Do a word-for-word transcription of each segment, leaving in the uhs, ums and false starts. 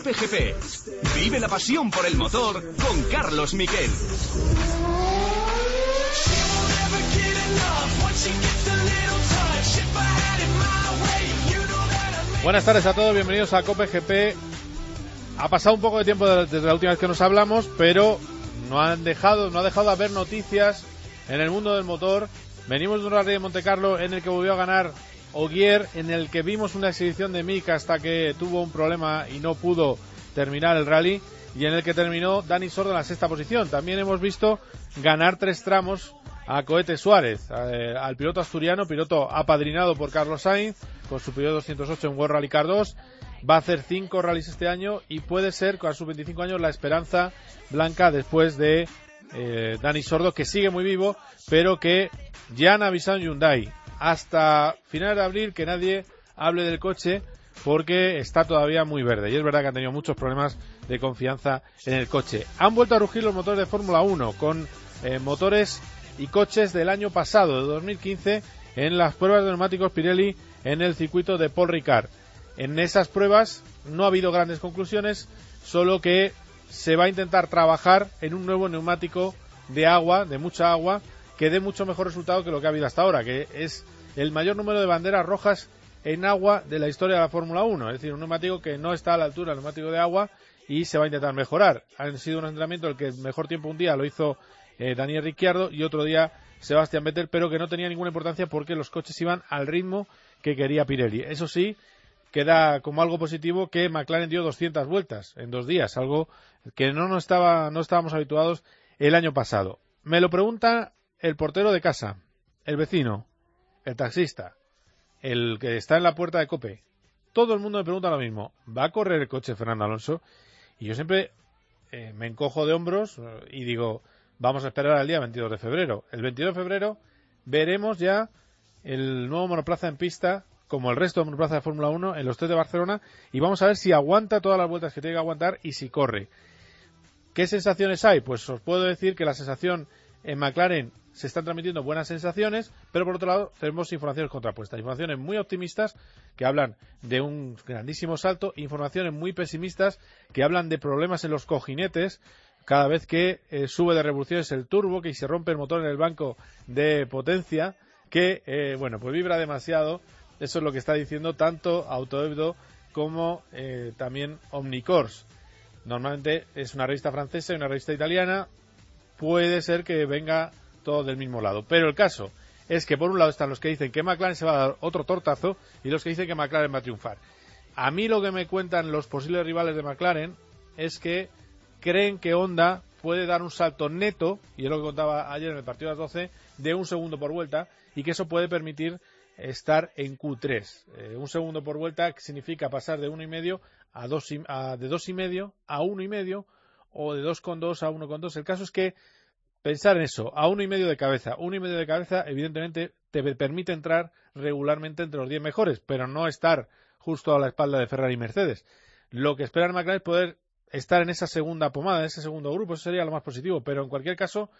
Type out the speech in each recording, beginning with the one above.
Cope G P. Vive la pasión por el motor con Carlos Miquel. Buenas tardes a todos, bienvenidos a Cope G P. Ha pasado un poco de tiempo desde la última vez que nos hablamos, pero no han dejado, no ha dejado de haber noticias en el mundo del motor. Venimos de un rally de Montecarlo en el que volvió a ganar Ogier, en el que vimos una exhibición de Mick hasta que tuvo un problema y no pudo terminar el rally, y en el que terminó Dani Sordo en la sexta posición. También hemos visto ganar tres tramos a Cohete Suárez, eh, al piloto asturiano, piloto apadrinado por Carlos Sainz, con su Peugeot doscientos ocho en World Rally Car dos. Va a hacer cinco rallies este año y puede ser, con sus veinticinco años, la esperanza blanca después de eh, Dani Sordo, que sigue muy vivo, pero que ya han avisado en Hyundai hasta finales de abril que nadie hable del coche porque está todavía muy verde. Y es verdad que han tenido muchos problemas de confianza en el coche. Han vuelto a rugir los motores de Fórmula uno con eh, motores y coches del año pasado, de dos mil quince, en las pruebas de neumáticos Pirelli en el circuito de Paul Ricard. En esas pruebas no ha habido grandes conclusiones, solo que se va a intentar trabajar en un nuevo neumático de agua, de mucha agua, que dé mucho mejor resultado que lo que ha habido hasta ahora, que es el mayor número de banderas rojas en agua de la historia de la Fórmula uno. Es decir, un neumático que no está a la altura del neumático de agua y se va a intentar mejorar. Han sido un entrenamiento en el que el mejor tiempo un día lo hizo eh, Daniel Ricciardo y otro día Sebastián Vettel, pero que no tenía ninguna importancia porque los coches iban al ritmo que quería Pirelli. Eso sí, queda como algo positivo que McLaren dio doscientas vueltas en dos días, algo que no, no, estaba, no estábamos habituados el año pasado. Me lo pregunta el portero de casa, el vecino, el taxista, el que está en la puerta de Cope. Todo el mundo me pregunta lo mismo. ¿Va a correr el coche Fernando Alonso? Y yo siempre eh, me encojo de hombros y digo, vamos a esperar al día veintidós de febrero. El veintidós de febrero veremos ya el nuevo monoplaza en pista, como el resto de monoplaza de Fórmula uno, en los test de Barcelona, y vamos a ver si aguanta todas las vueltas que tiene que aguantar y si corre. ¿Qué sensaciones hay? Pues os puedo decir que la sensación en McLaren se están transmitiendo buenas sensaciones, pero por otro lado tenemos informaciones contrapuestas, informaciones muy optimistas que hablan de un grandísimo salto, informaciones muy pesimistas que hablan de problemas en los cojinetes cada vez que eh, sube de revoluciones el turbo, que se rompe el motor en el banco de potencia, que eh, bueno, pues vibra demasiado. Eso es lo que está diciendo tanto Autohebdo como eh, también Omnicourse. Normalmente es una revista francesa y una revista italiana. Puede ser que venga todo del mismo lado. Pero el caso es que por un lado están los que dicen que McLaren se va a dar otro tortazo y los que dicen que McLaren va a triunfar. A mí lo que me cuentan los posibles rivales de McLaren es que creen que Honda puede dar un salto neto, y es lo que contaba ayer en el partido de las doce, de un segundo por vuelta, y que eso puede permitir estar en Q tres. Eh, un segundo por vuelta significa pasar de uno y medio a dos y, a, de dos y medio a uno y medio, o de dos coma dos a uno coma dos. El caso es que pensar en eso, a uno y medio de cabeza, uno y medio de cabeza, evidentemente te permite entrar regularmente entre los diez mejores, pero no estar justo a la espalda de Ferrari y Mercedes. Lo que esperan McLaren es poder estar en esa segunda pomada, en ese segundo grupo, eso sería lo más positivo, pero en cualquier caso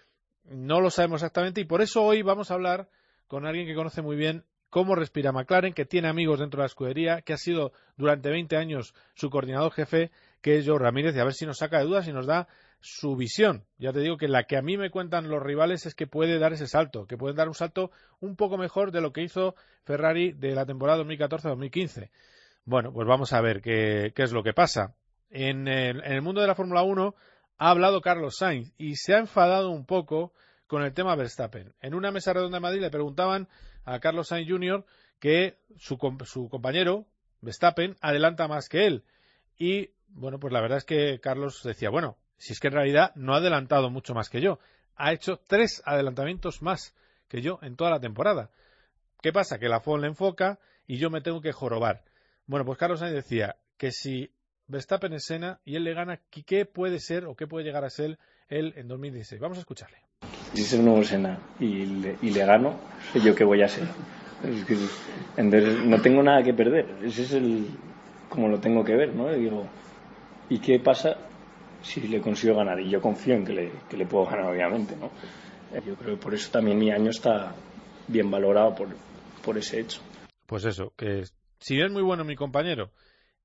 no lo sabemos exactamente, y por eso hoy vamos a hablar con alguien que conoce muy bien cómo respira McLaren, que tiene amigos dentro de la escudería, que ha sido durante veinte años su coordinador jefe, que es Joe Ramírez, y a ver si nos saca de dudas y nos da su visión. Ya te digo que la que a mí me cuentan los rivales es que puede dar ese salto, que pueden dar un salto un poco mejor de lo que hizo Ferrari de la temporada dos mil catorce dos mil quince. Bueno, pues vamos a ver qué, qué es lo que pasa. En el, en el mundo de la Fórmula uno ha hablado Carlos Sainz y se ha enfadado un poco con el tema Verstappen. En una mesa redonda de Madrid le preguntaban a Carlos Sainz junior que su, su compañero Verstappen adelanta más que él. Y, bueno, pues la verdad es que Carlos decía, bueno, si es que en realidad no ha adelantado mucho más que yo. Ha hecho tres adelantamientos más que yo en toda la temporada. ¿Qué pasa? Que la F O M le enfoca y yo me tengo que jorobar. Bueno, pues Carlos Sainz decía que si Verstappen es Senna y él le gana, ¿qué puede ser o qué puede llegar a ser él en dos mil dieciséis? Vamos a escucharle. Si es el nuevo Senna y le, y le gano, ¿yo qué voy a ser? Es que, entonces, no tengo nada que perder. Ese es el como lo tengo que ver, ¿no? Y digo, ¿y qué pasa si le consigo ganar? Y yo confío en que le, que le puedo ganar, obviamente, ¿no? Yo creo que por eso también mi año está bien valorado por, por ese hecho. Pues eso, que si es muy bueno mi compañero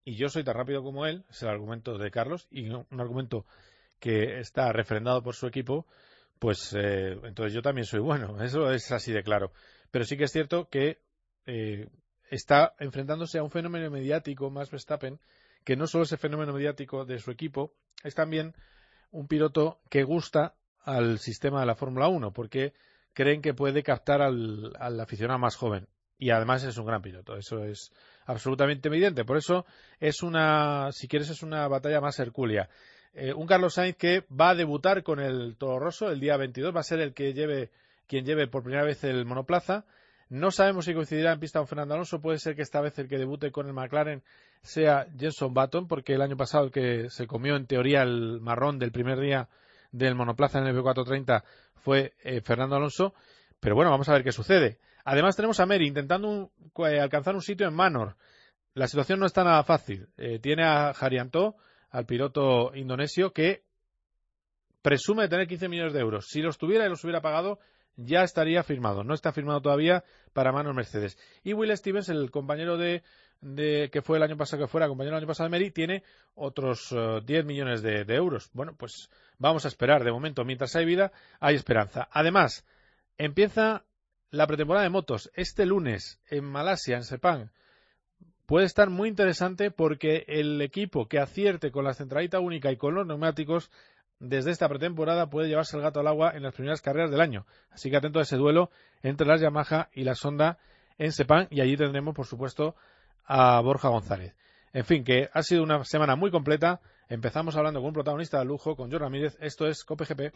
y yo soy tan rápido como él, es el argumento de Carlos, y un argumento que está refrendado por su equipo, pues eh, entonces yo también soy bueno. Eso es así de claro. Pero sí que es cierto que eh, está enfrentándose a un fenómeno mediático más Verstappen, que no solo es el fenómeno mediático de su equipo, es también un piloto que gusta al sistema de la Fórmula uno, porque creen que puede captar al, al aficionado más joven. Y además es un gran piloto, eso es absolutamente evidente. Por eso es una, si quieres, es una batalla más hercúlea. Eh, un Carlos Sainz que va a debutar con el Toro Rosso el día veintidós, va a ser el que lleve, quien lleve por primera vez el monoplaza. No sabemos si coincidirá en pista con Fernando Alonso, puede ser que esta vez el que debute con el McLaren sea Jenson Button, porque el año pasado el que se comió en teoría el marrón del primer día del monoplaza en el V cuatrocientos treinta fue eh, Fernando Alonso, pero bueno, vamos a ver qué sucede. Además tenemos a Meri intentando un, eh, alcanzar un sitio en Manor. La situación no está nada fácil. Eh, tiene a Haryanto, al piloto indonesio, que presume de tener quince millones de euros. Si los tuviera y los hubiera pagado, ya estaría firmado. No está firmado todavía para Manor Mercedes. Y Will Stevens, el compañero de, de que fue el año pasado, que fuera compañero el año pasado de Meri, tiene otros uh, diez millones de, de euros. Bueno, pues vamos a esperar. De momento, mientras hay vida, hay esperanza. Además, empieza la pretemporada de motos este lunes en Malasia, en Sepang. Puede estar muy interesante porque el equipo que acierte con la centralita única y con los neumáticos desde esta pretemporada puede llevarse el gato al agua en las primeras carreras del año. Así que atento a ese duelo entre las Yamaha y las Honda en Sepang, y allí tendremos, por supuesto, a Borja González. En fin, que ha sido una semana muy completa. Empezamos hablando con un protagonista de lujo, con Jorge Ramírez. Esto es Cope G P.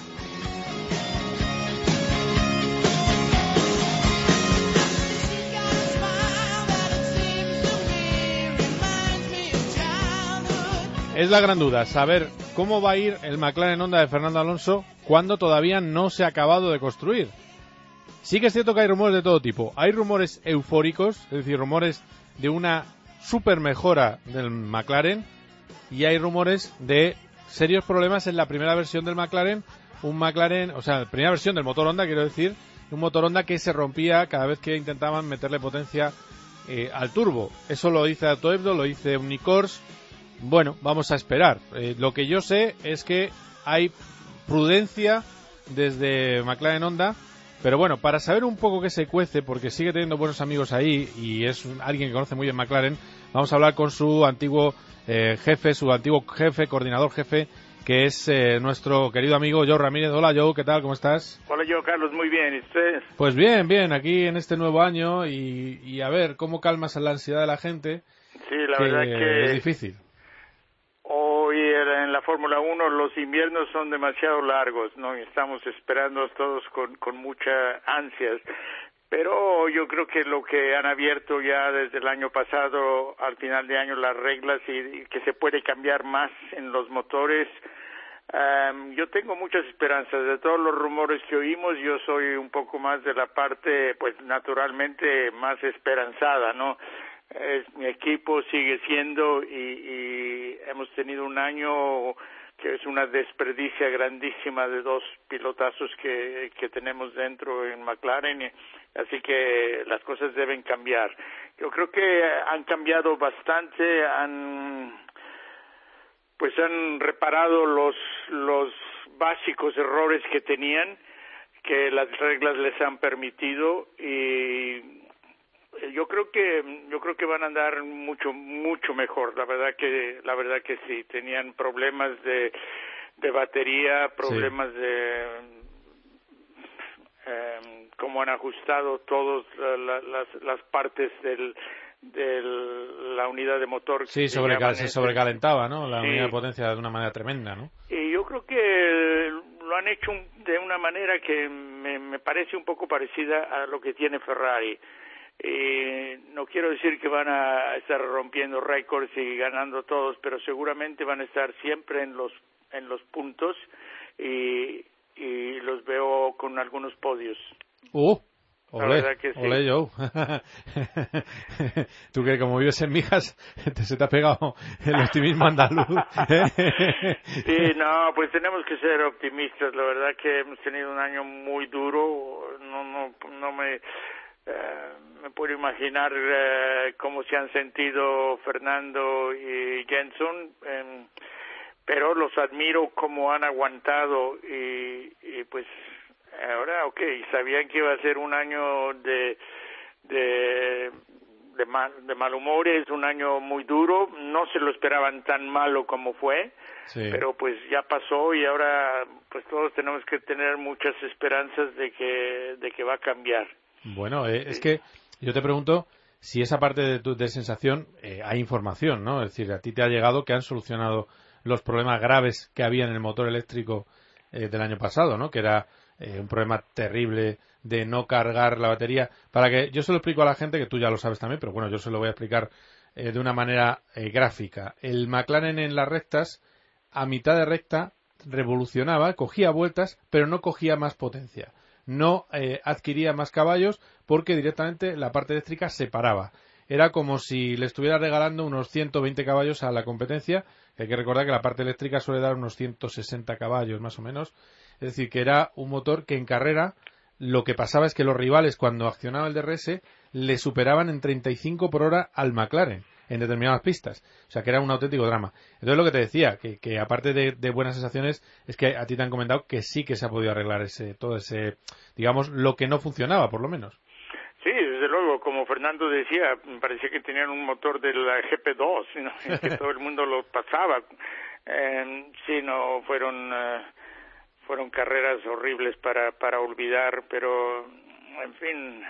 Es la gran duda, saber cómo va a ir el McLaren Honda de Fernando Alonso cuando todavía no se ha acabado de construir. Sí que es cierto que hay rumores de todo tipo. Hay rumores eufóricos, es decir, rumores de una super mejora del McLaren, y hay rumores de serios problemas en la primera versión del McLaren, un McLaren, o sea, la primera versión del motor Honda, quiero decir, un motor Honda que se rompía cada vez que intentaban meterle potencia eh, al turbo. Eso lo dice Auto Ebdo, lo dice Omnicourse. Bueno, vamos a esperar. Eh, lo que yo sé es que hay prudencia desde McLaren Honda, pero bueno, para saber un poco qué se cuece, porque sigue teniendo buenos amigos ahí y es un, alguien que conoce muy bien McLaren, vamos a hablar con su antiguo eh, jefe, su antiguo jefe, coordinador jefe, que es eh, nuestro querido amigo Joe Ramírez. Hola Joe, ¿qué tal? ¿Cómo estás? Hola Joe, Carlos, muy bien. ¿Y ustedes? Pues bien, bien, aquí en este nuevo año y, y a ver, ¿cómo calmas la ansiedad de la gente? Sí, la que verdad que es difícil. Hoy en la Fórmula uno los inviernos son demasiado largos, ¿no? Y estamos esperando todos con, con mucha ansias. Pero yo creo que lo que han abierto ya desde el año pasado, al final de año, las reglas y, y que se puede cambiar más en los motores, um, yo tengo muchas esperanzas. De todos los rumores que oímos, yo soy un poco más de la parte, pues naturalmente, más esperanzada, ¿no? Es, mi equipo sigue siendo y, y hemos tenido un año que es una desperdicia grandísima de dos pilotazos que, que tenemos dentro en McLaren, así que las cosas deben cambiar. Yo creo que han cambiado bastante, han pues han reparado los los básicos errores que tenían, que las reglas les han permitido, y yo creo que yo creo que van a andar mucho mucho mejor. La verdad que la verdad que sí, tenían problemas de de batería, problemas sí. de eh, cómo han ajustado todos la, las las partes del de la unidad de motor. Sí, sobrecal se sobrecalentaba, ¿no? La sí. unidad de potencia de una manera tremenda, ¿no? Y yo creo que lo han hecho de una manera que me, me parece un poco parecida a lo que tiene Ferrari. Eh, no quiero decir que van a estar rompiendo récords y ganando todos, pero seguramente van a estar siempre en los en los puntos y, y los veo con algunos podios. Uh, olé, que sí. olé Joe. Tú que como vives en Mijas, te, se te ha pegado el optimismo andaluz. Sí, no, pues tenemos que ser optimistas. La verdad que hemos tenido un año muy duro. No, no, no me Uh, me puedo imaginar uh, cómo se han sentido Fernando y Jenson, um, pero los admiro cómo han aguantado y, y pues ahora, ok, sabían que iba a ser un año de de de mal, de mal humores, un año muy duro, no se lo esperaban tan malo como fue, sí. Pero pues ya pasó y ahora pues todos tenemos que tener muchas esperanzas de que de que va a cambiar. Bueno, eh, es que yo te pregunto si esa parte de tu de sensación eh, hay información, ¿no? Es decir, a ti te ha llegado que han solucionado los problemas graves que había en el motor eléctrico eh, del año pasado, ¿no? Que era eh, un problema terrible de no cargar la batería. Para que yo se lo explico a la gente, que tú ya lo sabes también, pero bueno, yo se lo voy a explicar eh, de una manera eh, gráfica. El McLaren en las rectas, a mitad de recta, revolucionaba, cogía vueltas, pero no cogía más potencia. No eh, adquiría más caballos porque directamente la parte eléctrica se paraba. Era como si le estuviera regalando unos ciento veinte caballos a la competencia. Hay que recordar que la parte eléctrica suele dar unos ciento sesenta caballos más o menos. Es decir, que era un motor que en carrera lo que pasaba es que los rivales cuando accionaba el D R S le superaban en treinta y cinco por hora al McLaren en determinadas pistas. O sea que era un auténtico drama. Entonces lo que te decía, que, que aparte de, de buenas sensaciones, es que a ti te han comentado que sí que se ha podido arreglar ese todo ese, digamos, lo que no funcionaba por lo menos. Sí, desde luego, como Fernando decía, me parecía que tenían un motor de la G P dos, ¿no? Que todo el mundo lo pasaba. Eh, sí, no, fueron uh, fueron carreras horribles para para olvidar, pero, en fin,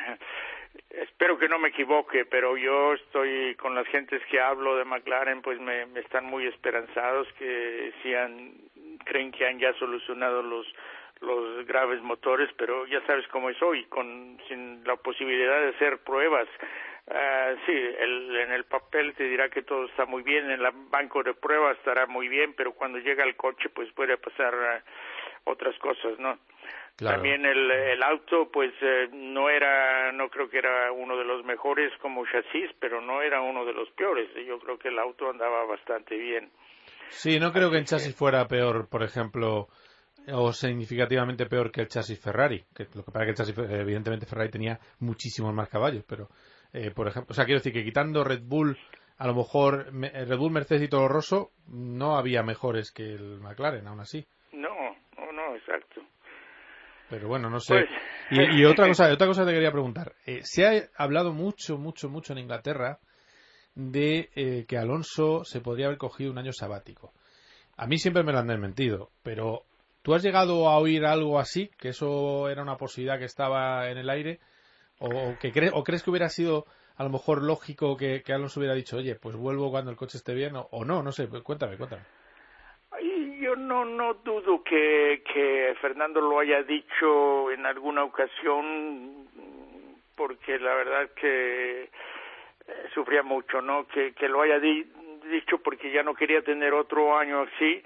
espero que no me equivoque, pero yo estoy con las gentes que hablo de McLaren, pues me, me están muy esperanzados que sí han, creen que han ya solucionado los los graves motores, pero ya sabes cómo es hoy, con sin la posibilidad de hacer pruebas. Uh, sí, el, en el papel te dirá que todo está muy bien, en el banco de pruebas estará muy bien, pero cuando llega el coche pues puede pasar uh, otras cosas, ¿no? Claro. También el, el auto pues eh, no era, no creo que era uno de los mejores como chasis, pero no era uno de los peores. Yo creo que el auto andaba bastante bien. Sí, no creo Así que en chasis que... fuera peor, por ejemplo, o significativamente peor que el chasis Ferrari, que lo que pasa es que el chasis, evidentemente Ferrari tenía muchísimos más caballos, pero eh, por ejemplo, o sea, quiero decir que quitando Red Bull, a lo mejor Red Bull, Mercedes y Toro Rosso, no había mejores que el McLaren, aún así. No, no, no, exacto. Pero bueno, no sé. Pues... Y, y otra cosa, otra cosa te quería preguntar. Eh, se ha hablado mucho, mucho, mucho en Inglaterra de eh, que Alonso se podría haber cogido un año sabático. A mí siempre me lo han desmentido, pero ¿tú has llegado a oír algo así? ¿Que eso era una posibilidad que estaba en el aire? ¿O, que cre- o crees que hubiera sido a lo mejor lógico que, que Alonso hubiera dicho, oye, pues vuelvo cuando el coche esté bien? O, o no, no sé, pues cuéntame, cuéntame. Yo no no dudo que, que Fernando lo haya dicho en alguna ocasión, porque la verdad que eh, sufría mucho, ¿no? Que, que lo haya di- dicho porque ya no quería tener otro año así,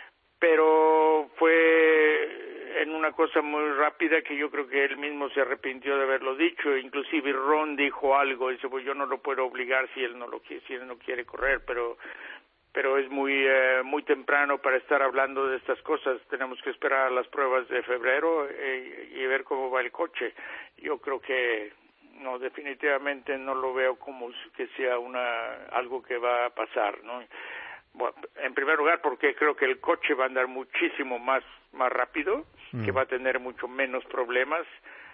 pero fue en una cosa muy rápida que yo creo que él mismo se arrepintió de haberlo dicho. Inclusive Ron dijo algo, dice, pues yo no lo puedo obligar si él no lo quiere, si él no quiere correr, pero pero es muy eh, muy temprano para estar hablando de estas cosas. Tenemos que esperar a las pruebas de febrero eh, y ver cómo va el coche. Yo creo que no, definitivamente no lo veo como que sea una algo que va a pasar, ¿no? Bueno, en primer lugar porque creo que el coche va a andar muchísimo más más rápido, mm. que va a tener mucho menos problemas,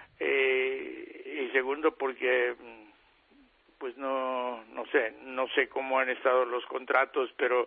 eh, y segundo porque pues no no sé no sé cómo han estado los contratos, pero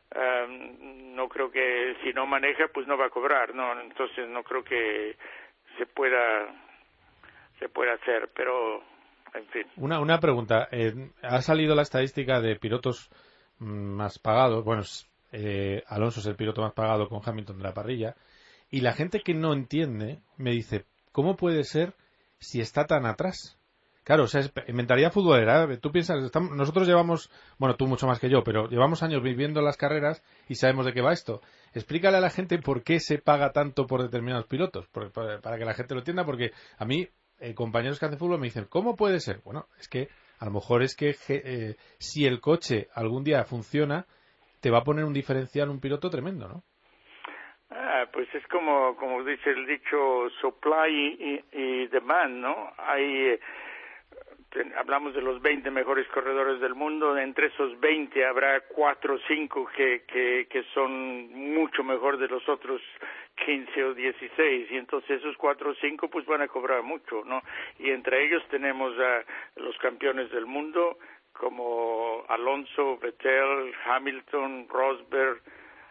um, no creo que si no maneja pues no va a cobrar, no, entonces no creo que se pueda se pueda hacer, pero en fin. Una una pregunta, eh, ha salido la estadística de pilotos más pagados, bueno, eh, Alonso es el piloto más pagado con Hamilton de la parrilla, y la gente que no entiende me dice, ¿cómo puede ser si está tan atrás? Claro, o sea, es mentalidad futbolera. Tú piensas, estamos, nosotros llevamos, bueno, tú mucho más que yo, pero llevamos años viviendo las carreras y sabemos de qué va esto. Explícale a la gente por qué se paga tanto por determinados pilotos, por, para, para que la gente lo entienda, porque a mí, eh, compañeros que hacen fútbol me dicen, ¿cómo puede ser? Bueno, es que a lo mejor es que eh, si el coche algún día funciona, te va a poner un diferencial un piloto tremendo, ¿no? Ah, pues es como como dice el dicho, supply y, y demand, ¿no? Hay ten, hablamos de los veinte mejores corredores del mundo, entre esos veinte habrá cuatro o cinco que, que, que son mucho mejor de los otros quince o dieciséis, y entonces esos cuatro o cinco pues van a cobrar mucho, ¿no? Y entre ellos tenemos a los campeones del mundo como Alonso, Vettel, Hamilton, Rosberg,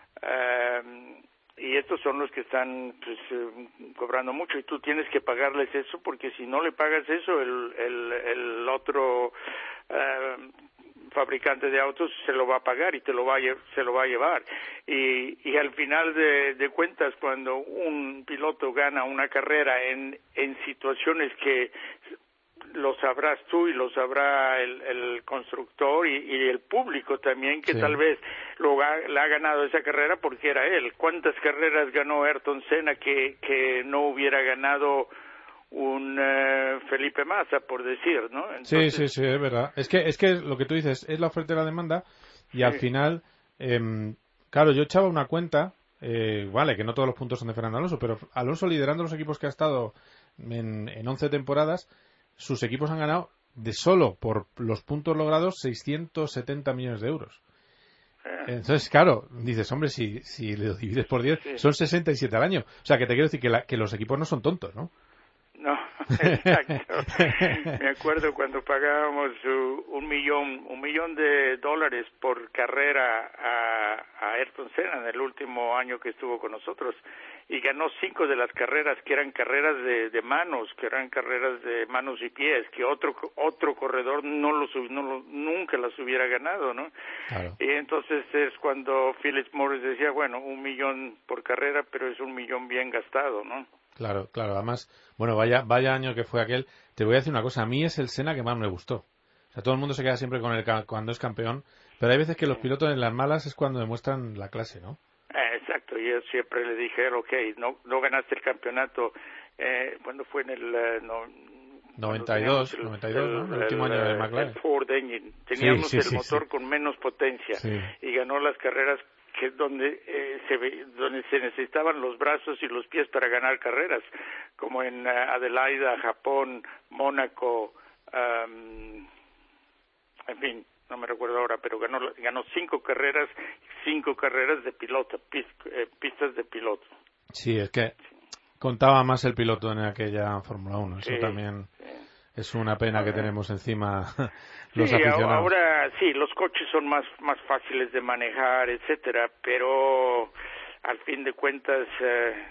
um, y estos son los que están pues, eh, cobrando mucho, y tú tienes que pagarles eso, porque si no le pagas eso, el, el, el otro eh, fabricante de autos se lo va a pagar y te lo va a, se lo va a llevar. Y, y al final de, de cuentas, cuando un piloto gana una carrera en, en situaciones que lo sabrás tú y lo sabrá el, el constructor y, y el público también, que sí. Tal vez lo ha, le ha ganado esa carrera porque era él. ¿Cuántas carreras ganó Ayrton Senna que, que no hubiera ganado un uh, Felipe Massa, por decir, ¿no? Entonces... Sí, sí, sí, es verdad. Es que, es que lo que tú dices es la oferta y la demanda, y sí. Al final, eh, claro, yo echaba una cuenta, eh, vale, que no todos los puntos son de Fernando Alonso, pero Alonso, liderando los equipos que ha estado en, en once temporadas, sus equipos han ganado de solo por los puntos logrados seiscientos setenta millones de euros. Entonces, claro, dices, hombre, si, si lo divides por diez, sí. Son sesenta y siete al año. O sea, que te quiero decir que, la, que los equipos no son tontos, ¿no? No, exacto. Me acuerdo cuando pagábamos uh, un millón, un millón de dólares por carrera a, a Ayrton Senna en el último año que estuvo con nosotros, y ganó cinco de las carreras que eran carreras de, de manos, que eran carreras de manos y pies, que otro otro corredor no los no lo, nunca las hubiera ganado, ¿no? Claro. Y entonces es cuando Philip Morris decía, bueno, un millón por carrera, pero es un millón bien gastado, ¿no? Claro, claro. Además, bueno, vaya vaya año que fue aquel. Te voy a decir una cosa, a mí es el Senna que más me gustó. O sea, todo el mundo se queda siempre con el cuando es campeón, pero hay veces que los pilotos en las malas es cuando demuestran la clase, ¿no? Eh, exacto, yo siempre le dije, ok, no no ganaste el campeonato, eh, cuando fue en el uh, no, noventa y dos, el, noventa y dos, ¿no? El, el último el, año de McLaren. El Ford Engine, teníamos sí, sí, el sí, motor sí. con menos potencia, sí. Y ganó las carreras que donde eh, se ve, donde se necesitaban los brazos y los pies para ganar carreras, como en uh, Adelaida, Japón, Mónaco, um, en fin, no me recuerdo ahora, pero ganó ganó cinco carreras, cinco carreras de piloto, pist, eh, pistas de piloto. Sí, es que contaba más el piloto en aquella Fórmula uno, eso sí, también sí. Es una pena que tenemos encima los sí, aficionados. Ahora sí, los coches son más más fáciles de manejar, etcétera, pero al fin de cuentas eh,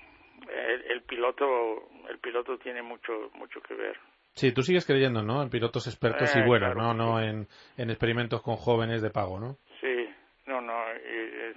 el, el piloto el piloto tiene mucho mucho que ver. Sí, tú sigues creyendo, ¿no? En pilotos expertos eh, y buenos, claro, ¿no? No sí. en, en experimentos con jóvenes de pago, ¿no? Sí, no, no. Eh,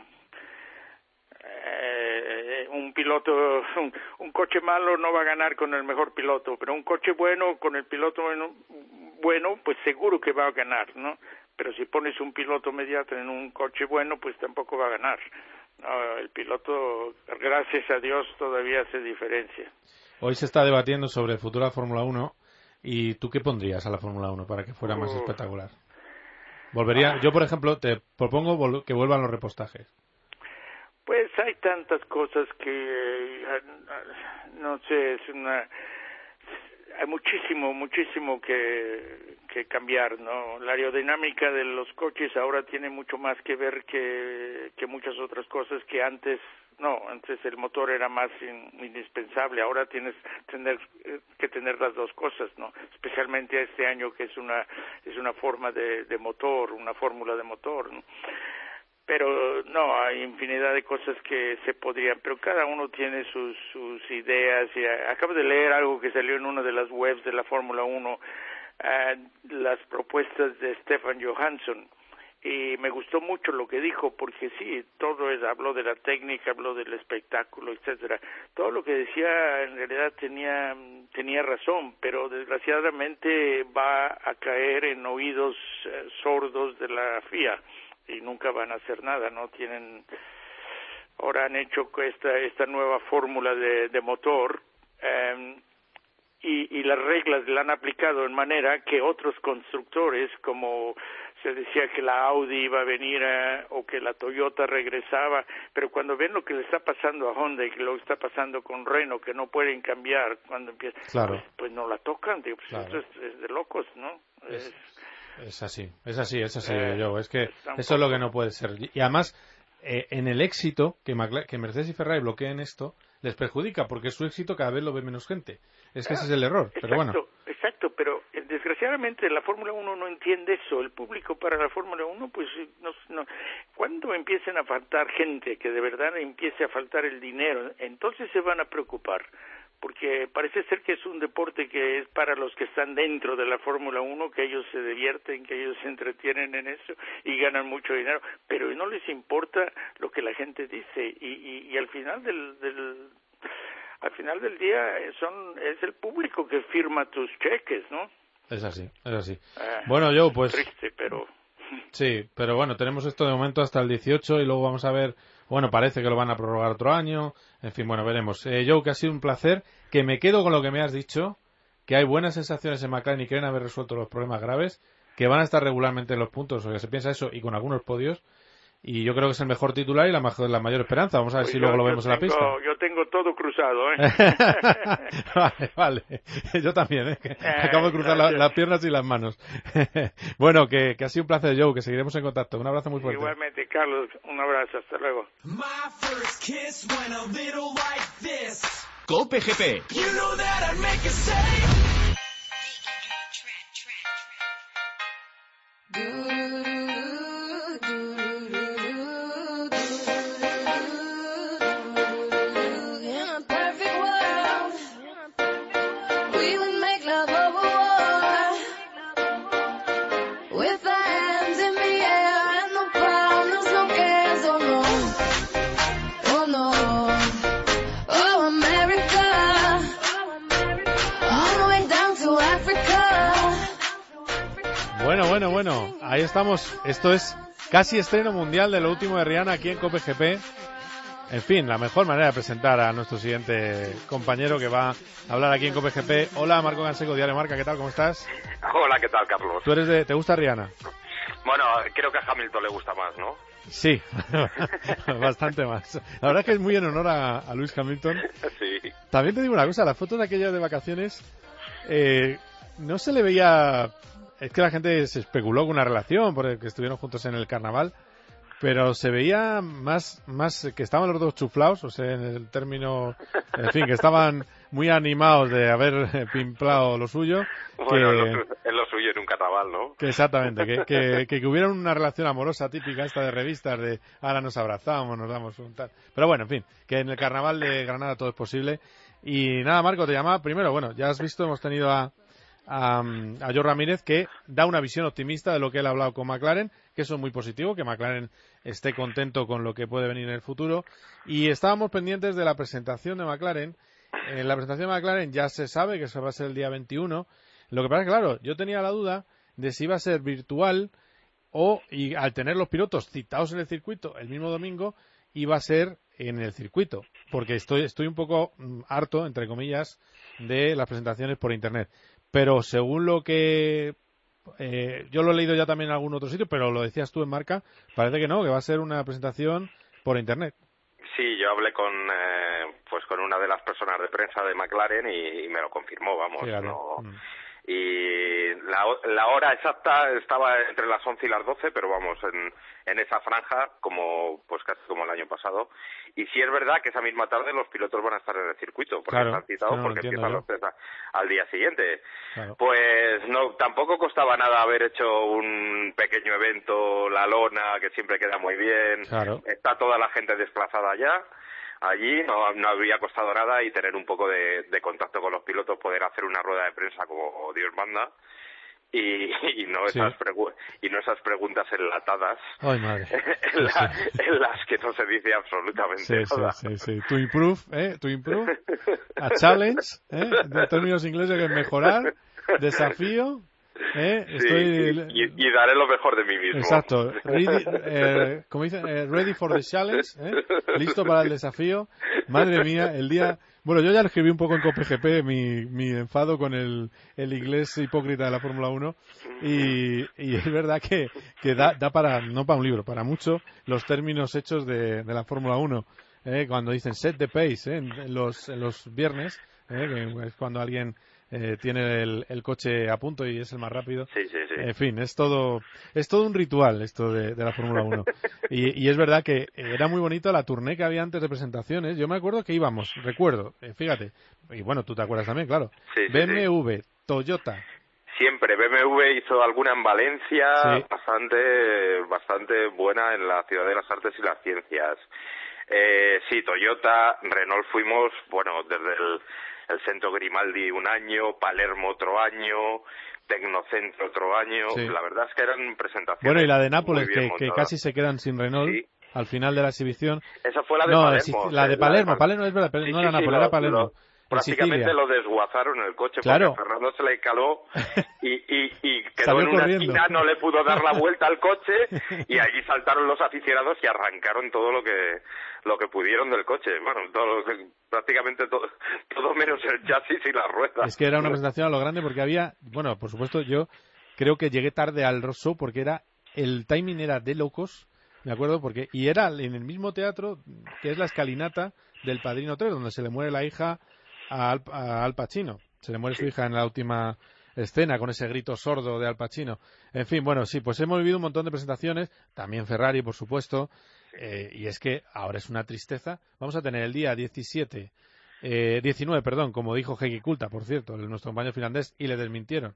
eh, un piloto, un, un coche malo no va a ganar con el mejor piloto, pero un coche bueno, con el piloto bueno, bueno, pues seguro que va a ganar, ¿no? Pero si pones un piloto mediocre en un coche bueno, pues tampoco va a ganar. No, el piloto, gracias a Dios, todavía hace diferencia. Hoy se está debatiendo sobre el futuro de la Fórmula uno. ¿Y tú qué pondrías a la Fórmula uno para que fuera más uh, espectacular? Volvería, ah, yo por ejemplo te propongo vol- que vuelvan los repostajes. Pues hay tantas cosas que no sé, es una hay muchísimo, muchísimo que que cambiar, ¿no? La aerodinámica de los coches ahora tiene mucho más que ver que que muchas otras cosas que antes. No, antes el motor era más in, indispensable, ahora tienes tener, eh, que tener las dos cosas, ¿no? Especialmente este año que es una es una forma de, de motor, una fórmula de motor, ¿no? Pero no, hay infinidad de cosas que se podrían, pero cada uno tiene sus sus ideas. Y acabo de leer algo que salió en una de las webs de la Fórmula uno, uh, las propuestas de Stefan Johansson. Y me gustó mucho lo que dijo, porque sí, todo es, habló de la técnica, habló del espectáculo, etcétera. Todo lo que decía en realidad tenía tenía razón, pero desgraciadamente va a caer en oídos eh, sordos de la F I A y nunca van a hacer nada, no tienen. Ahora han hecho esta esta nueva fórmula de, de motor. Eh, Y, y las reglas la han aplicado en manera que otros constructores como se decía que la Audi iba a venir a, o que la Toyota regresaba, pero cuando ven lo que le está pasando a Honda y que lo que está pasando con Renault, que no pueden cambiar cuando empieza, claro. pues, pues no la tocan, digo, pues claro. esto es, es de locos, ¿no? Es, es, es así, es así, es así, eh, yo, es que eso es lo que no puede ser. Y además, eh, en el éxito, que, Macla- que Mercedes y Ferrari bloqueen esto, les perjudica, porque su éxito cada vez lo ve menos gente. Es que ese es el error, exacto, pero bueno. Exacto, pero eh, desgraciadamente la Fórmula uno no entiende eso. El público para la Fórmula uno, pues, no, no. Cuando empiecen a faltar gente, que de verdad empiece a faltar el dinero, entonces se van a preocupar. Porque parece ser que es un deporte que es para los que están dentro de la Fórmula uno, que ellos se divierten, que ellos se entretienen en eso y ganan mucho dinero, pero no les importa lo que la gente dice y, y, y al final del, del al final del día son es el público que firma tus cheques, ¿no? Es así, es así. Eh, bueno, Joe, pues... Triste, pero... Sí, pero bueno, tenemos esto de momento hasta el dieciocho y luego vamos a ver, bueno, parece que lo van a prorrogar otro año, en fin, bueno, veremos. Eh, Joe, que ha sido un placer, que me quedo con lo que me has dicho, que hay buenas sensaciones en McLaren y quieren haber resuelto los problemas graves, que van a estar regularmente en los puntos, o que se piensa eso, y con algunos podios, y yo creo que es el mejor titular y la, mejor, la mayor esperanza. Vamos a ver pues si yo, luego lo vemos tengo, en la pista. Yo tengo todo cruzado, ¿eh? vale, vale. Yo también, ¿eh? eh Acabo de cruzar la, las piernas y las manos. bueno, que, que ha sido un placer, Joe, que seguiremos en contacto. Un abrazo muy fuerte. Igualmente, Carlos, un abrazo. Hasta luego. Cope G P. You know that I'd make it Bueno, bueno, bueno, ahí estamos. Esto es casi estreno mundial de lo último de Rihanna aquí en Cope G P. En fin, la mejor manera de presentar a nuestro siguiente compañero que va a hablar aquí en Cope G P. Hola, Marco Canseco, Diario Marca, ¿qué tal? ¿Cómo estás? Hola, ¿qué tal, Carlos? ¿Tú eres de, te gusta Rihanna? Bueno, creo que a Hamilton le gusta más, ¿no? Sí, bastante más. La verdad es que es muy en honor a, a Lewis Hamilton. Sí. También te digo una cosa, las fotos de aquellas de vacaciones, eh, no se le veía... Es que la gente se especuló con una relación, porque estuvieron juntos en el carnaval, pero se veía más, más que estaban los dos chuflados, o sea, en el término, en fin, que estaban muy animados de haber pimplado lo suyo. Bueno, que, es lo suyo en un carnaval, ¿no? Que exactamente, que, que, que, que hubiera una relación amorosa típica esta de revistas, de ahora nos abrazamos, nos damos un tal. Pero bueno, en fin, que en el carnaval de Granada todo es posible. Y nada, Marco, te llamaba primero, bueno, ya has visto, hemos tenido a... a, a Joe Ramírez, que da una visión optimista de lo que él ha hablado con McLaren, que eso es muy positivo, que McLaren esté contento con lo que puede venir en el futuro. Y estábamos pendientes de la presentación de McLaren. En la presentación de McLaren ya se sabe que eso va a ser el día veintiuno. Lo que pasa es que, claro, yo tenía la duda de si iba a ser virtual o, y al tener los pilotos citados en el circuito el mismo domingo, iba a ser en el circuito, porque estoy, estoy un poco mm, harto, entre comillas, de las presentaciones por internet. Pero según lo que eh, yo lo he leído ya también en algún otro sitio, pero lo decías tú en Marca, parece que no, que va a ser una presentación por internet. Sí, yo hablé con eh, pues con una de las personas de prensa de McLaren y, y me lo confirmó, vamos. Fíjate. No, mm. Y la, la hora exacta estaba entre las once y las doce, pero vamos, en, en esa franja, como pues casi como el año pasado. Y sí es verdad que esa misma tarde los pilotos van a estar en el circuito, porque claro, están citados, no porque empiezan yo. los test al día siguiente. Claro. Pues no, tampoco costaba nada haber hecho un pequeño evento, la lona, que siempre queda muy bien. Claro. Está toda la gente desplazada ya. Allí no, no había costado nada y tener un poco de, de contacto con los pilotos, poder hacer una rueda de prensa como Dios manda y, y no esas sí. pregu- y no esas preguntas enlatadas. Ay, madre. en, la, sí. en las que no se dice absolutamente sí, nada. Sí, sí, sí. To improve, ¿eh? To improve. A challenge, ¿eh? De términos ingleses que es mejorar, desafío. ¿Eh? Sí, Estoy... y, y, y daré lo mejor de mí mismo. Exacto. Ready, eh, como dicen, eh, ready for the challenge. ¿eh? Listo para el desafío. Madre mía, el día... Bueno, yo ya lo escribí un poco en COPEGP, mi, mi enfado con el, el inglés hipócrita de la Fórmula uno. Y, y es verdad que, que da, da para, no para un libro, para mucho, los términos hechos de, de la Fórmula uno. ¿eh? Cuando dicen set the pace, ¿eh? en, los, en los viernes, ¿eh? que es cuando alguien... Eh, tiene el, el coche a punto y es el más rápido. Sí, sí, sí. En fin, es todo es todo un ritual esto de, de la Fórmula uno. Y, y es verdad que era muy bonito la tournée que había antes de presentaciones. Yo me acuerdo que íbamos, recuerdo, eh, fíjate, y bueno, tú te acuerdas también, claro. Sí, sí, B M W, sí. Toyota. Siempre, B M W hizo alguna en Valencia, Sí. bastante bastante buena en la Ciudad de las Artes y las Ciencias. Eh, sí, Toyota, Renault fuimos, bueno, desde el... el Centro Grimaldi un año, Palermo otro año, Tecnocentro otro año. Sí. La verdad es que eran presentaciones. Bueno, y la de Nápoles, muy bien que, que montadas. casi se quedan sin Renault Sí. al final de la exhibición. Esa fue la de no, Palermo. la de eh, Palermo, Pal- Palermo es verdad, pero Sí, no sí, era sí, Nápoles, lo- era Palermo. lo- En prácticamente Sicilia. lo desguazaron el coche Claro. porque Fernando se le caló y, y, y quedó Salió en una corriendo. esquina, no le pudo dar la vuelta al coche y allí saltaron los aficionados y arrancaron todo lo que lo que pudieron del coche. Bueno, todo lo que- prácticamente todo, todo menos el chasis y las ruedas. Es que era una presentación a lo grande porque había, bueno, por supuesto, yo creo que llegué tarde al show porque era el timing era de locos, me acuerdo, porque y era en el mismo teatro que es la escalinata del Padrino tres, donde se le muere la hija a Al, a Al Pacino. Se le muere su hija en la última escena con ese grito sordo de Al Pacino. En fin, bueno, sí, pues hemos vivido un montón de presentaciones, también Ferrari, por supuesto, eh, y es que ahora es una tristeza. Vamos a tener el día diecisiete, eh, diecinueve, perdón, como dijo Heikki Kulta, por cierto, el, nuestro compañero finlandés, y le desmintieron.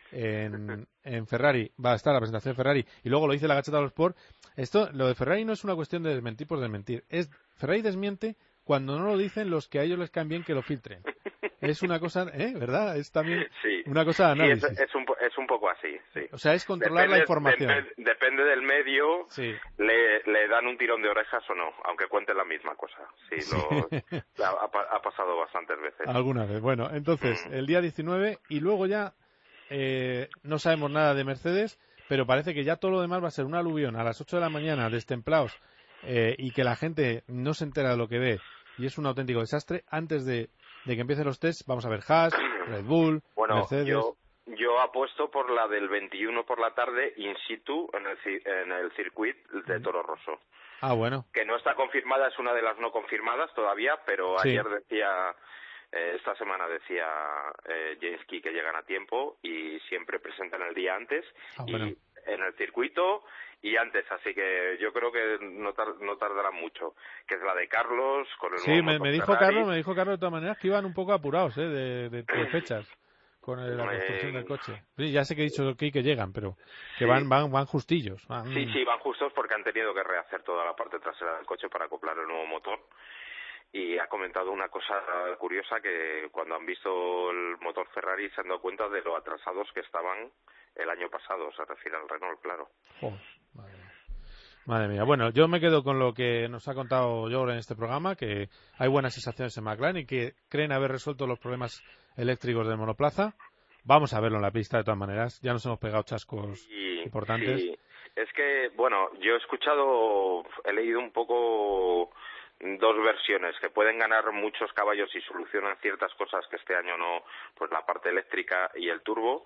En, en Ferrari va a estar la presentación de Ferrari y luego lo dice la Gazzetta dello Sport. Esto, lo de Ferrari no es una cuestión de desmentir por desmentir, es Ferrari desmiente cuando no lo dicen los que a ellos les caen bien que lo filtren. Es una cosa, ¿eh? ¿Verdad? Es también Sí. una cosa de Sí, análisis. es, es, un, po- es un poco así, sí. O sea, es controlar Depende, la información. depe- depende del medio, Sí. le, le dan un tirón de orejas o no, aunque cuente la misma cosa. Sí, lo, ha, ha- ha pasado bastantes veces. Alguna vez. Bueno, entonces, Mm. el día diecinueve y luego ya eh, no sabemos nada de Mercedes, pero parece que ya todo lo demás va a ser un aluvión a las ocho de la mañana, destemplados, eh, y que la gente no se entera de lo que ve y es un auténtico desastre. Antes de, de que empiecen los tests, vamos a ver Haas, Red Bull, Bueno, Mercedes. yo yo apuesto por la del veintiuno por la tarde in situ en el, ci- en el circuito de Toro Rosso. Ah, bueno. Que no está confirmada, es una de las no confirmadas todavía, pero Sí. ayer decía, eh, esta semana decía eh, James Key que llegan a tiempo y siempre presentan el día antes Ah, y bueno. en el circuito y antes, así que yo creo que no, tar- no tardará mucho, que es la de Carlos con el Sí, nuevo me, motor me dijo Ferrari. Carlos, me dijo Carlos de todas maneras que iban un poco apurados, ¿eh? De, de- de fechas con el- la Eh, construcción del coche. Sí, ya sé que he dicho aquí que llegan, pero que Sí. van, van, van justillos. Van... Sí, sí, van justos porque han tenido que rehacer toda la parte trasera del coche para acoplar el nuevo motor. Y ha comentado una cosa curiosa, que cuando han visto el motor Ferrari se han dado cuenta de lo atrasados que estaban el año pasado, se refiere al Renault, claro. Joder, madre mía. Madre mía. Bueno, yo me quedo con lo que nos ha contado George en este programa, que hay buenas sensaciones en McLaren y que creen haber resuelto los problemas eléctricos del monoplaza. Vamos a verlo en la pista de todas maneras. Ya nos hemos pegado chascos Y, importantes. sí, es que, bueno, yo he escuchado, he leído un poco dos versiones, que pueden ganar muchos caballos y solucionan ciertas cosas que este año no, pues la parte eléctrica y el turbo,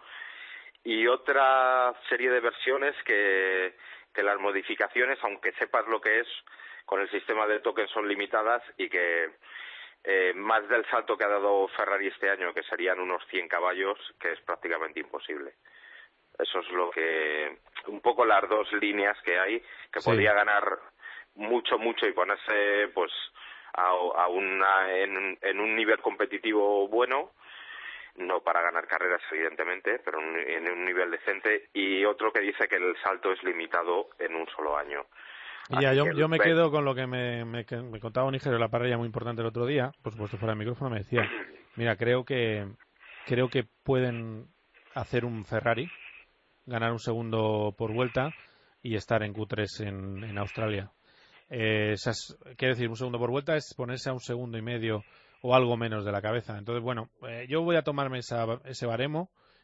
y otra serie de versiones que, que las modificaciones, aunque sepas lo que es, con el sistema de tokens son limitadas y que eh, más del salto que ha dado Ferrari este año, que serían unos cien caballos, que es prácticamente imposible. Eso es lo que, un poco las dos líneas que hay, que Sí. podría ganar mucho, mucho y ponerse pues a, a una, en, en un nivel competitivo bueno, no para ganar carreras evidentemente, pero en, en un nivel decente, y otro que dice que el salto es limitado en un solo año. Y ya, Así yo, que yo me ve- quedo con lo que me, me, que me contaba un ingeniero de la parrilla muy importante el otro día, por supuesto fuera del micrófono, me decía, mira, creo que creo que pueden hacer un Ferrari, ganar un segundo por vuelta y estar en Q tres en, en Australia. Eh, esas, quiere decir, un segundo por vuelta es ponerse a un segundo y medio o algo menos de la cabeza. Entonces, bueno, eh, yo voy a tomarme esa, ese baremo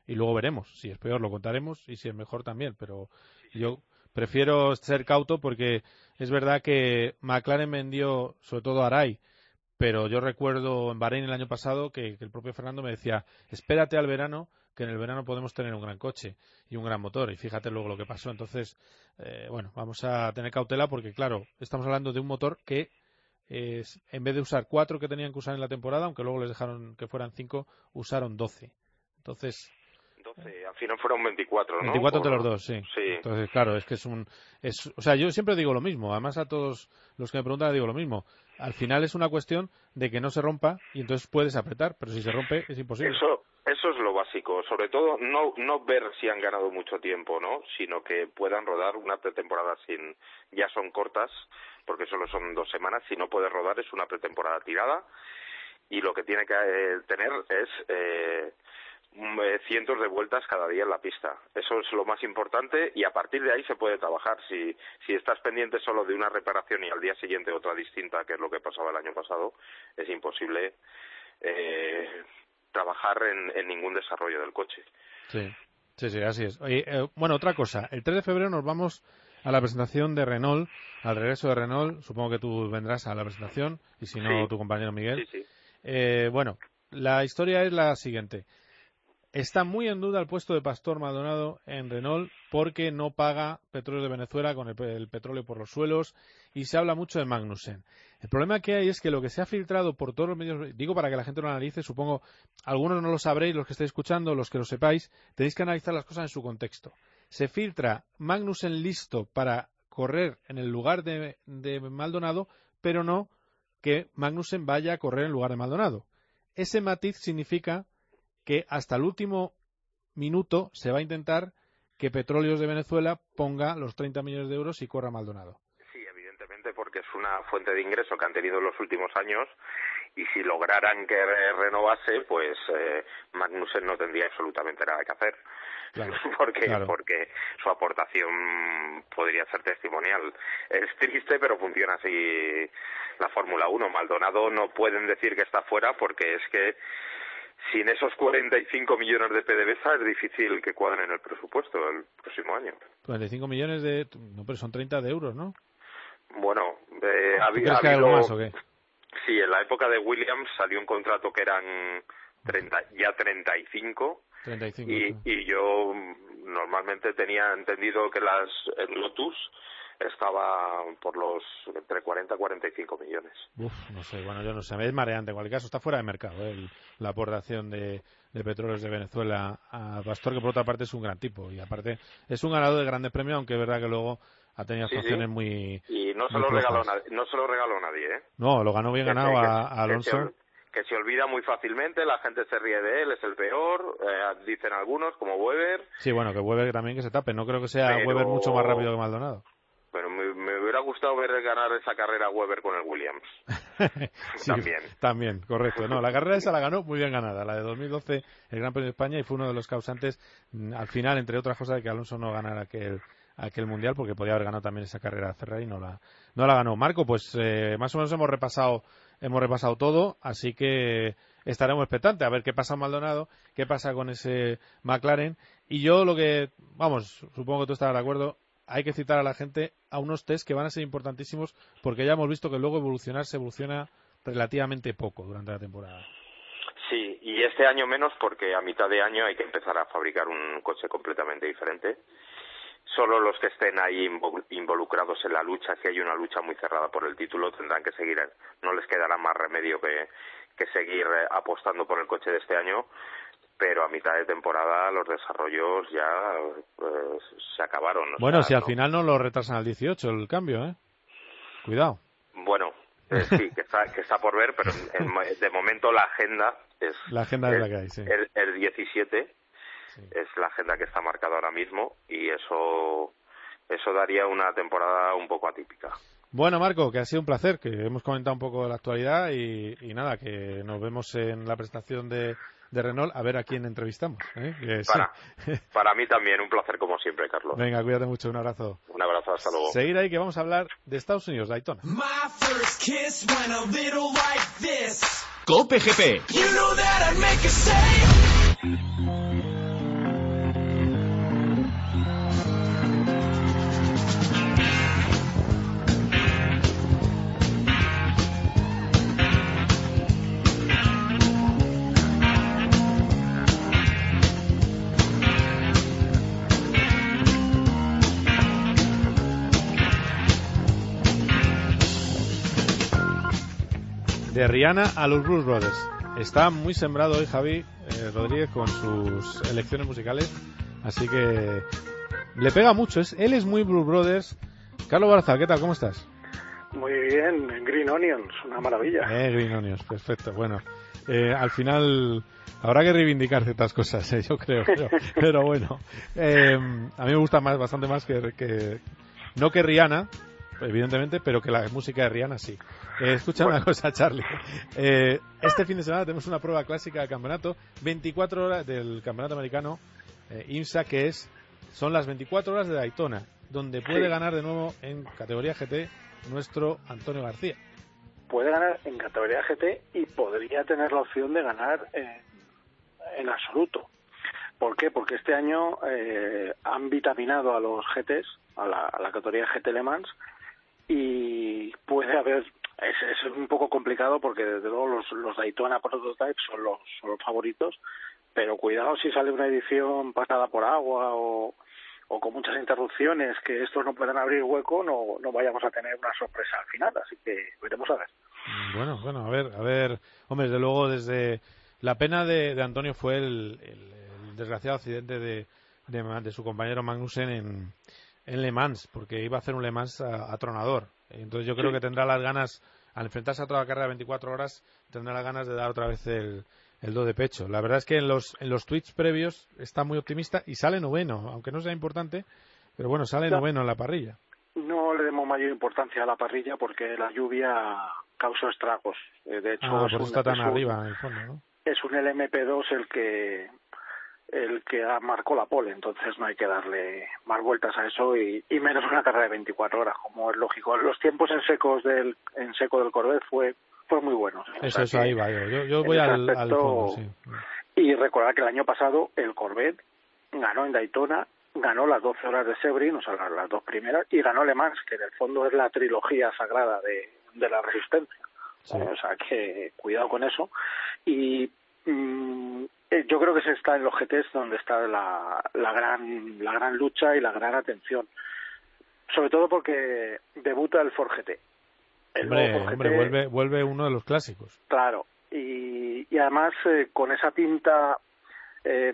y luego veremos. Si es peor lo contaremos y si es mejor también, pero yo prefiero ser cauto porque es verdad que McLaren vendió sobre todo a Arai, pero yo recuerdo en Bahrein el año pasado que, que el propio Fernando me decía, espérate al verano, que en el verano podemos tener un gran coche y un gran motor, y fíjate luego lo que pasó. Entonces, eh, bueno, vamos a tener cautela porque, claro, estamos hablando de un motor que es, en vez de usar cuatro que tenían que usar en la temporada, aunque luego les dejaron que fueran cinco, usaron doce. Entonces... doce, al final fueron veinticuatro, ¿no? veinticuatro Por... entre los dos, sí. sí. Entonces, claro, es que es un... Es, o sea, yo siempre digo lo mismo, además a todos los que me preguntan digo lo mismo. Al final es una cuestión de que no se rompa y entonces puedes apretar, pero si se rompe es imposible. Eso, eso es lo básico, sobre todo no, no ver si han ganado mucho tiempo, ¿no? Sino que puedan rodar una pretemporada sin... Ya son cortas, porque solo son dos semanas, si no puedes rodar es una pretemporada tirada y lo que tiene que eh, tener es... Eh, cientos de vueltas cada día en la pista. Eso es lo más importante y a partir de ahí se puede trabajar. Si, si estás pendiente solo de una reparación y al día siguiente otra distinta, que es lo que pasaba el año pasado, es imposible eh, trabajar en, en ningún desarrollo del coche. Sí, sí, sí, así es. Oye, eh, bueno, otra cosa. El tres de febrero nos vamos a la presentación de Renault, al regreso de Renault. Supongo que tú vendrás a la presentación y si no, sí. tu compañero Miguel. Sí, sí. Eh, bueno, la historia es la siguiente. Está muy en duda el puesto de Pastor Maldonado en Renault porque no paga Petróleos de Venezuela con el, el petróleo por los suelos y se habla mucho de Magnussen. El problema que hay es que lo que se ha filtrado por todos los medios, digo para que la gente lo analice, supongo algunos no lo sabréis, los que estáis escuchando, los que lo sepáis, tenéis que analizar las cosas en su contexto. Se filtra Magnussen listo para correr en el lugar de, de Maldonado, pero no que Magnussen vaya a correr en lugar de Maldonado. Ese matiz significa que hasta el último minuto se va a intentar que Petróleos de Venezuela ponga los treinta millones de euros y corra Maldonado. Sí, evidentemente, porque es una fuente de ingreso que han tenido en los últimos años y si lograran que renovase, pues eh, Magnussen no tendría absolutamente nada que hacer. Claro, porque claro. porque su aportación podría ser testimonial. Es triste, pero funciona así la Fórmula uno. Maldonado no pueden decir que está fuera porque es que sin esos cuarenta y cinco millones de P D V S A es difícil que cuadren en el presupuesto el próximo año. cuarenta y cinco millones de... No, pero son treinta de euros, ¿no? Bueno, eh, ¿Tú crees que hay algo más o qué? Sí, en la época de Williams salió un contrato que eran treinta, ya treinta y cinco. treinta y cinco. Y, ¿no? y yo normalmente tenía entendido que las el Lotus estaba por los entre cuarenta y cuarenta y cinco millones. Uf, no sé, bueno, yo no sé, es mareante. En cualquier caso, está fuera de mercado ¿eh? la aportación de, de Petróleos de Venezuela a Pastor, que por otra parte es un gran tipo y aparte es un ganador de grandes premios, aunque es verdad que luego ha tenido actuaciones sí, sí. muy y no se lo regaló nadie, no se lo regaló nadie, ¿eh? No, lo ganó bien que ganado que, a, a Alonso. Que se olvida muy fácilmente, la gente se ríe de él, es el peor, eh, dicen algunos, como Webber. Sí, bueno, que Webber también que se tape, no creo que sea pero... Webber mucho más rápido que Maldonado. Pero me, me hubiera gustado ver ganar esa carrera Webber con el Williams. sí, también. También, correcto. No, la carrera esa la ganó muy bien ganada, la de dos mil doce, el Gran Premio de España, y fue uno de los causantes, al final, entre otras cosas, de que Alonso no ganara aquel, aquel Mundial, porque podía haber ganado también esa carrera de Ferrari, no la, no la ganó. Marco, pues eh, más o menos hemos repasado hemos repasado todo, así que estaremos expectantes a ver qué pasa en Maldonado, qué pasa con ese McLaren, y yo lo que, vamos, supongo que tú estarás de acuerdo, hay que citar a la gente a unos test que van a ser importantísimos porque ya hemos visto que luego evolucionar se evoluciona relativamente poco durante la temporada. Sí, y este año menos porque a mitad de año hay que empezar a fabricar un coche completamente diferente. Solo los que estén ahí involucrados en la lucha, si hay una lucha muy cerrada por el título, tendrán que seguir, no les quedará más remedio que, que seguir apostando por el coche de este año. Pero a mitad de temporada los desarrollos ya pues, se acabaron. Bueno, sea, si al no... final no lo retrasan al dieciocho el cambio, ¿eh? Cuidado. Bueno, eh, sí, que está, que está por ver, pero en, de momento la agenda es... La agenda el, es la que hay, sí. El, el diecisiete sí. Es la agenda que está marcada ahora mismo y eso, eso daría una temporada un poco atípica. Bueno, Marco, que ha sido un placer, que hemos comentado un poco de la actualidad y, y nada, que nos vemos en la presentación de... de Renault, a ver a quién entrevistamos. ¿eh? Que, para, sí. para mí también, un placer como siempre, Carlos. Venga, cuídate mucho, un abrazo. Un abrazo, hasta luego. Seguir ahí que vamos a hablar de Estados Unidos, Daytona. COPE G P. de Rihanna a los Blues Brothers. Está muy sembrado hoy Javi eh, Rodríguez con sus elecciones musicales, así que le pega mucho. Es, él es muy Blues Brothers. Carlos Barzal, ¿qué tal? ¿Cómo estás? Muy bien, Green Onions, una maravilla. Eh, Green Onions, perfecto. Bueno, eh, al final habrá que reivindicar ciertas cosas, eh, yo creo, pero, pero bueno. Eh, a mí me gusta más, bastante más que, que no que Rihanna, evidentemente, pero que la música de Rihanna sí. Eh, escucha bueno. Una cosa, Charlie. Eh, este fin de semana tenemos una prueba clásica del campeonato, veinticuatro horas del campeonato americano, eh, IMSA, que es son las veinticuatro horas de Daytona, donde puede sí. ganar de nuevo en categoría G T nuestro Antonio García. Puede ganar en categoría G T y podría tener la opción de ganar en, en absoluto. ¿Por qué? Porque este año eh, han vitaminado a los G Ts, a la, a la categoría G T Le Mans, y puede haber, es, es un poco complicado porque desde luego los, los Daytona Prototype son los, son los favoritos, pero cuidado si sale una edición pasada por agua o o con muchas interrupciones, que estos no puedan abrir hueco, no, no vayamos a tener una sorpresa al final, así que veremos a ver. Bueno, bueno, a ver, a ver, hombre, desde luego, desde la pena de, de Antonio fue el, el, el desgraciado accidente de, de, de su compañero Magnussen en, en Le Mans, porque iba a hacer un Le Mans atronador, entonces yo creo sí. que tendrá las ganas, al enfrentarse a otra carrera de veinticuatro horas, tendrá las ganas de dar otra vez el el do de pecho. La verdad es que en los en los tweets previos está muy optimista y sale noveno, aunque no sea importante, pero bueno, sale no, noveno en la parrilla. No le demos mayor importancia a la parrilla porque la lluvia causó estragos. De hecho, ah, es por un, está tan es un, arriba en el fondo, ¿no? Es un L M P dos el que el que marcó la pole, entonces no hay que darle más vueltas a eso y, y menos una carrera de veinticuatro horas, como es lógico. Los tiempos en secos del en seco del Corvette fue fue muy buenos. Eso, o sea eso ahí va yo. Yo, yo voy al, aspecto, al fondo, sí. Y recordar que el año pasado el Corvette ganó en Daytona, ganó las doce horas de Sebring, o sea, las, las dos primeras, y ganó Le Mans, que en el fondo es la trilogía sagrada de, de la resistencia. Sí. O sea, que cuidado con eso. Y mmm, yo creo que se está en los G Ts donde está la, la gran la gran lucha y la gran atención. Sobre todo porque debuta el Ford G T. El hombre, hombre vuelve, vuelve uno de los clásicos. Claro, y, y además eh, con esa pinta eh,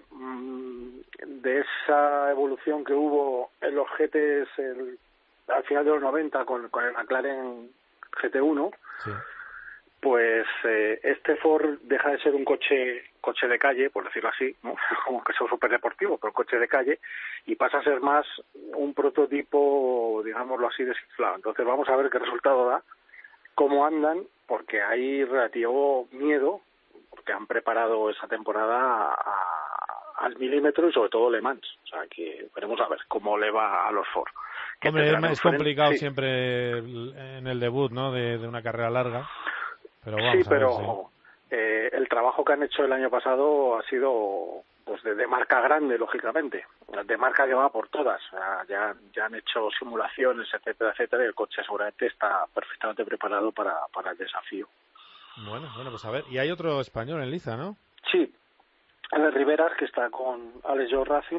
de esa evolución que hubo en los G Ts el, al final de los noventa con, con el McLaren G T uno, sí. pues eh, este Ford deja de ser un coche coche de calle, por decirlo así, ¿no? Como que sea súper deportivo, pero coche de calle, y pasa a ser más un prototipo, digámoslo así, desinflado. Entonces vamos a ver qué resultado da, cómo andan, porque hay relativo miedo, porque han preparado esa temporada a, a, al milímetro y sobre todo Le Mans. O sea, que veremos a ver cómo le va a los Ford. Hombre, es frente... complicado sí. siempre en el debut, ¿no? De, de una carrera larga. Pero vamos sí, a ver, pero sí. eh, el trabajo que han hecho el año pasado ha sido pues de, de marca grande, lógicamente, de marca que va por todas. O sea, ya, ya han hecho simulaciones, etcétera, etcétera, y el coche seguramente está perfectamente preparado para, para el desafío. Bueno, bueno, pues a ver, y hay otro español en liza, ¿no? Sí, el Riveras, que está con Alex Joe Racing,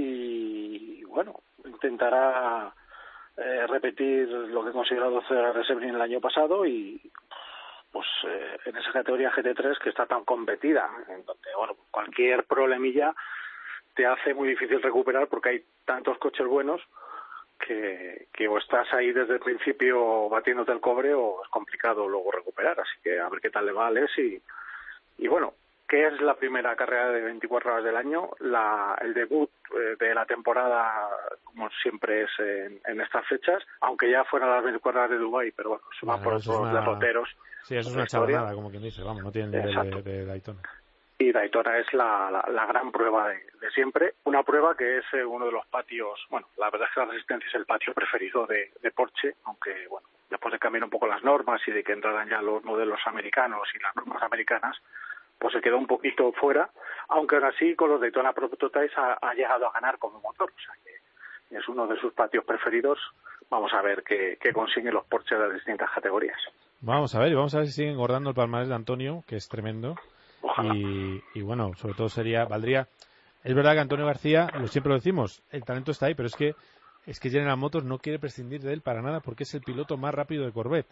y bueno, intentará eh, repetir lo que consiguió la doce horas de Sebring el año pasado y pues eh, en esa categoría G T tres que está tan competida, en donde bueno, cualquier problemilla te hace muy difícil recuperar porque hay tantos coches buenos que, que o estás ahí desde el principio batiéndote el cobre o es complicado luego recuperar, así que a ver qué tal le va a Alex y, y bueno, que es la primera carrera de veinticuatro horas del año, la, el debut eh, de la temporada, como siempre es en, en estas fechas, aunque ya fueran las veinticuatro horas de Dubái, pero bueno, se van por otros una... derroteros. Sí, eso es una chavalada, como quien dice, vamos, no tiene el nivel de, de Daytona. Y Daytona es la, la, la gran prueba de, de siempre, una prueba que es eh, uno de los patios, bueno, la verdad es que la Resistencia es el patio preferido de, de Porsche, aunque bueno, después de cambiar un poco las normas y de que entraran ya los modelos americanos y las normas americanas, pues se quedó un poquito fuera, aunque aún así con los Daytona Prototypes ha, ha llegado a ganar como motor, o sea que es uno de sus patios preferidos. Vamos a ver qué, qué consiguen los Porsche de las distintas categorías. Vamos a ver, y vamos a ver si siguen engordando el palmarés de Antonio, que es tremendo. Y, y bueno, sobre todo sería, valdría, es verdad que Antonio García, lo siempre lo decimos, el talento está ahí, pero es que es que General Motors no quiere prescindir de él para nada porque es el piloto más rápido de Corvette.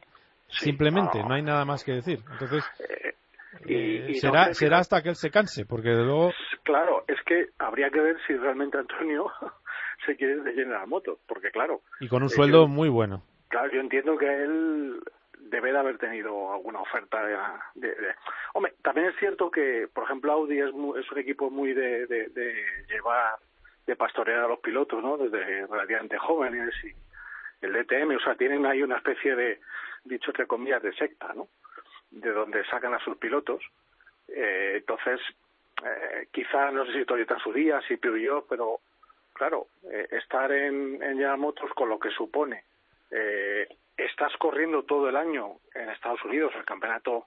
Sí, simplemente, no. no hay nada más que decir. Entonces, Eh, y, eh, y será, no sé, será hasta que él se canse, porque de luego... Claro, es que habría que ver si realmente Antonio se quiere de General Motors, porque claro... Y con un eh, sueldo yo, muy bueno. Claro, yo entiendo que él debe de haber tenido alguna oferta de, de, de... Hombre, también es cierto que, por ejemplo, Audi es, muy, es un equipo muy de, de, de llevar, de pastorear a los pilotos, ¿no? Desde relativamente jóvenes, y el D T M, o sea, tienen ahí una especie de, dicho entre comillas, de secta, ¿no? De donde sacan a sus pilotos. Eh, entonces, eh, quizá, no sé si Toyota en su día, si Peugeot, pero claro, eh, estar en, en General Motors con lo que supone, eh, estás corriendo todo el año en Estados Unidos, el campeonato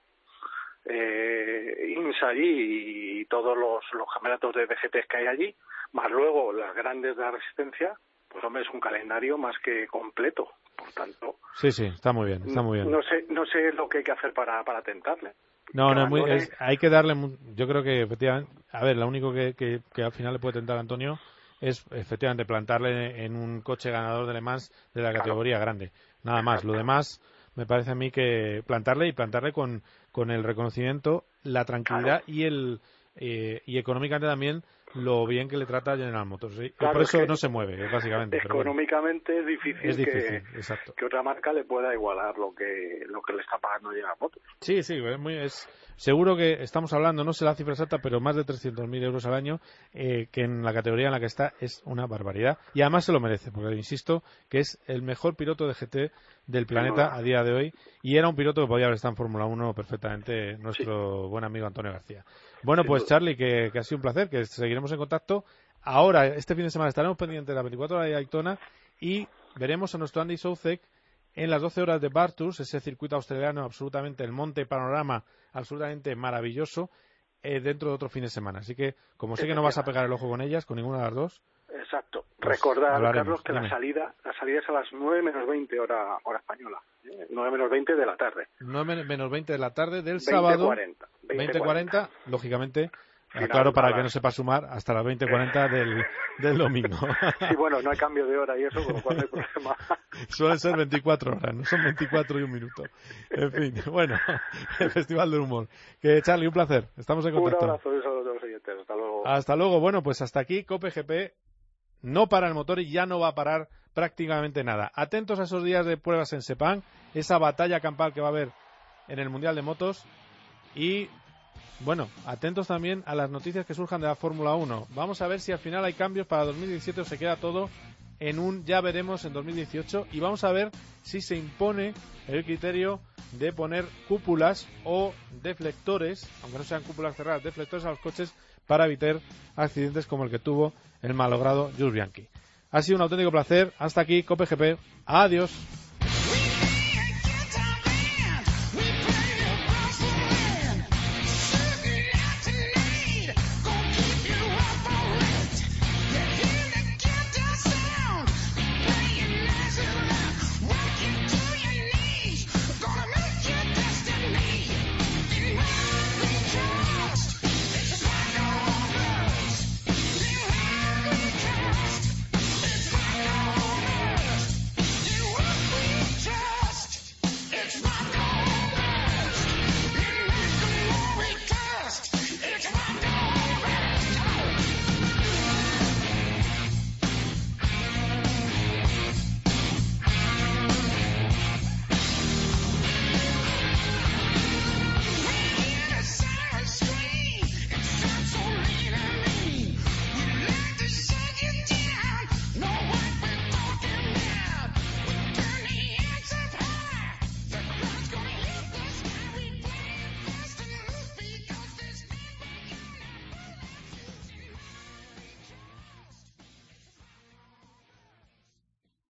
eh, I N S allí y todos los, los campeonatos de D G Ts que hay allí, más luego las grandes de la resistencia, pues hombre, es un calendario más que completo. Por tanto, sí, sí, está muy bien, está muy bien. No sé, no sé lo que hay que hacer para, para tentarle. No, no, es muy, abandone... es, hay que darle, yo creo que efectivamente, a ver, lo único que, que, que al final le puede tentar a Antonio es efectivamente plantarle en un coche ganador de Le Mans de la Claro. categoría grande, nada más. Lo demás me parece a mí que plantarle y plantarle con, con el reconocimiento, la tranquilidad Claro. y el eh, y económicamente también lo bien que le trata a General Motors. ¿Sí? Claro, Por eso es que no se mueve, básicamente. Pero bueno, económicamente es difícil, es difícil, que, exacto. que otra marca le pueda igualar lo que lo que le está pagando General Motors. Sí, sí, es muy, es, seguro que estamos hablando, no sé la cifra exacta, pero más de trescientos mil euros al año, eh, que en la categoría en la que está es una barbaridad. Y además se lo merece, porque insisto que es el mejor piloto de G T del planeta a día de hoy, y era un piloto que podía haber estado en Fórmula uno perfectamente, nuestro sí. buen amigo Antonio García. Bueno, pues Charlie, que, que ha sido un placer, que seguiremos en contacto. Ahora, este fin de semana estaremos pendientes de las veinticuatro horas de Daytona y veremos a nuestro Andy Soucek en las doce horas de Bathurst, ese circuito australiano absolutamente, el monte panorama absolutamente maravilloso, eh, dentro de otro fin de semana. Así que, como sé que no vas a pegar el ojo con ellas, con ninguna de las dos. Exacto. Pues recordar, hablaremos. Carlos, que Dime. la salida la salida es a las nueve menos veinte hora, hora española. ¿eh? nueve menos veinte de la tarde. nueve menos veinte de la tarde del veinte sábado. cuarenta. veinte cuarenta, lógicamente. Final, claro, para para... que no sepa sumar, hasta las veinte cuarenta del, del domingo. Sí, bueno, no hay cambio de hora y eso, con lo cual no hay problema. Suelen ser veinticuatro horas, no son veinticuatro y un minuto. En fin, bueno, el Festival del Humor. Que Charlie, un placer. Estamos en contacto. Un abrazo y saludos a los oyentes. Hasta luego. Hasta luego. Bueno, pues hasta aquí Cope G P. No para el motor y ya no va a parar prácticamente nada. Atentos a esos días de pruebas en Sepang, esa batalla campal que va a haber en el Mundial de Motos y... Bueno, atentos también a las noticias que surjan de la Fórmula uno. Vamos a ver si al final hay cambios para dos mil diecisiete o se queda todo en un ya veremos en dos mil dieciocho. Y vamos a ver si se impone el criterio de poner cúpulas o deflectores, aunque no sean cúpulas cerradas, deflectores a los coches para evitar accidentes como el que tuvo el malogrado Jules Bianchi. Ha sido un auténtico placer. Hasta aquí, Cope G P. Adiós.